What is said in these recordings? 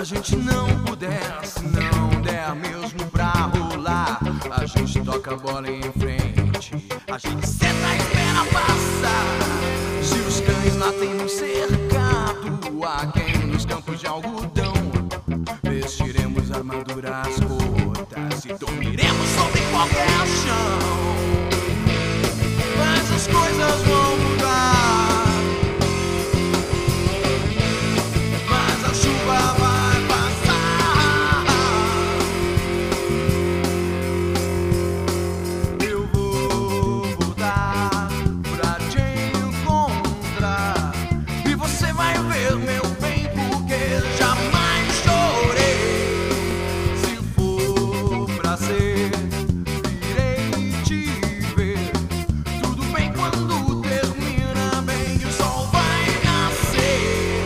gente não puder, se não der mesmo pra rolar, a gente toca a bola em frente, a gente senta e espera passar. Se os cães latem no cercado, há quem nos campos de algodão, vestiremos armaduras rotas e dormiremos sobre qualquer chão. Mas as coisas vão mudar, mas a chuva vai passar. Eu vou voltar pra te encontrar e você vai ver, meu bem, porque jamais chorei. Se for pra ser, irei te ver. Tudo bem quando termina bem, o sol vai nascer.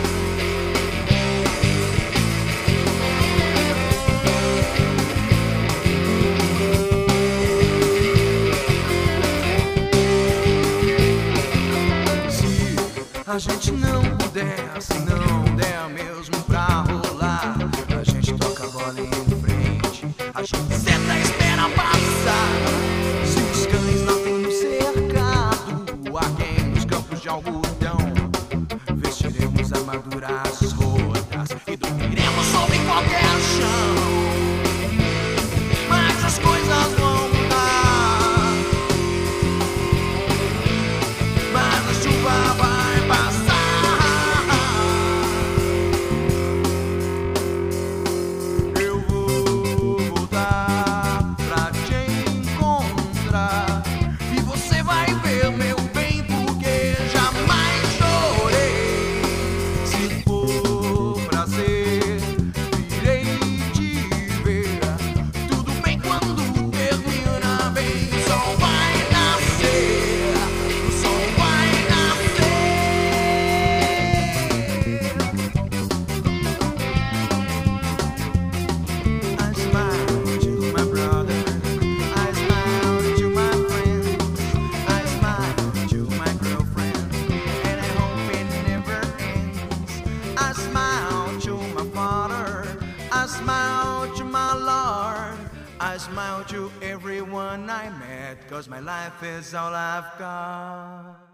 Se a gente não puder, se não der mesmo pra rolar, a gente toca a bola em frente, a gente senta e espera passar. Se os cães latem no cercado, há quem nos campos de algodão, vestiremos armaduras rotas e dormiremos sobre qualquer chão. Mas as coisas vão mudar, mas a chuva vai passar. Eu vou voltar pra te encontrar e você vai ver, meu bem, porque jamais chorei. Se for pra ser, irei te ver. Tudo bem quando termina bem, o sol vai nascer, o sol vai nascer. I smile to my brother, I smile to my friends, I smile to my girlfriend, and I hope it never ends. I smile to my father, I smile to my Lord, I smile to everyone I met, 'cause my life is all I've got.